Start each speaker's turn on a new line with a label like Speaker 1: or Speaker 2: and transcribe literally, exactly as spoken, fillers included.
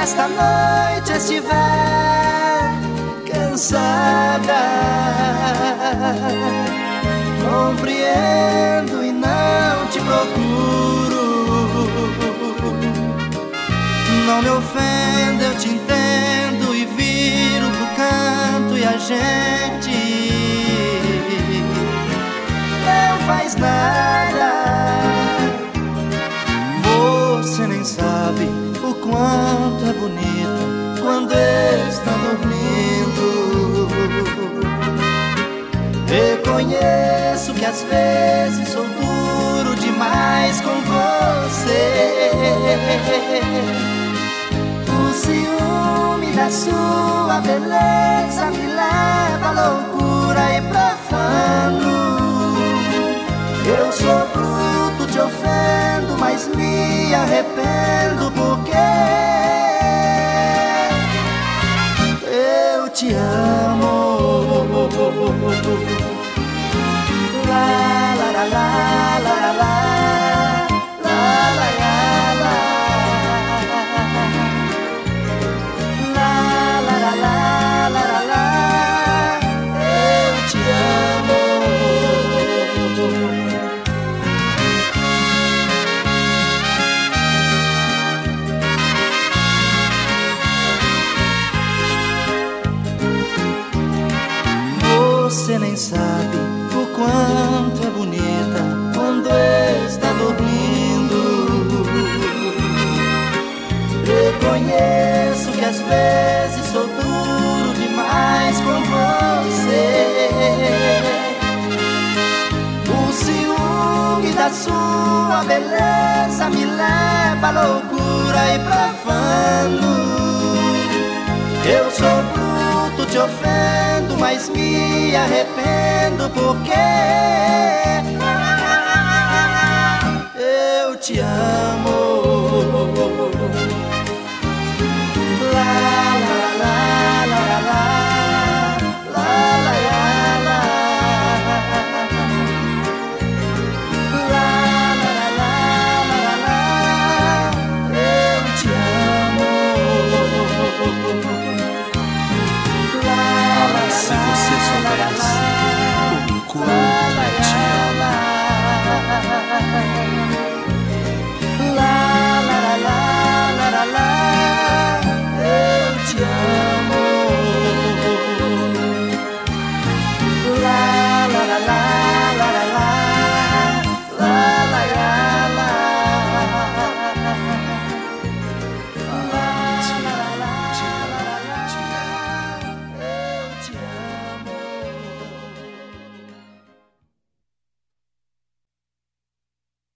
Speaker 1: esta noite estiver cansada, compreendo e não te procuro. Não me ofenda, eu te entendo e viro pro canto e a gente não faz nada. Você nem sabe o quanto é bonita quando está dormindo. Reconheço que às vezes sou duro demais com você. O ciúme da sua beleza me leva à loucura e profano. Eu sou bruto, te ofendo, mas me arrependo porque eu te amo. La la la la la la la. Você nem sabe o quanto é bonita quando está dormindo. Reconheço que às vezes sou duro demais com você. O ciúme da sua beleza me leva à loucura e profano. Eu sou bruto, te ofendo, mas me arrependo porque eu te amo.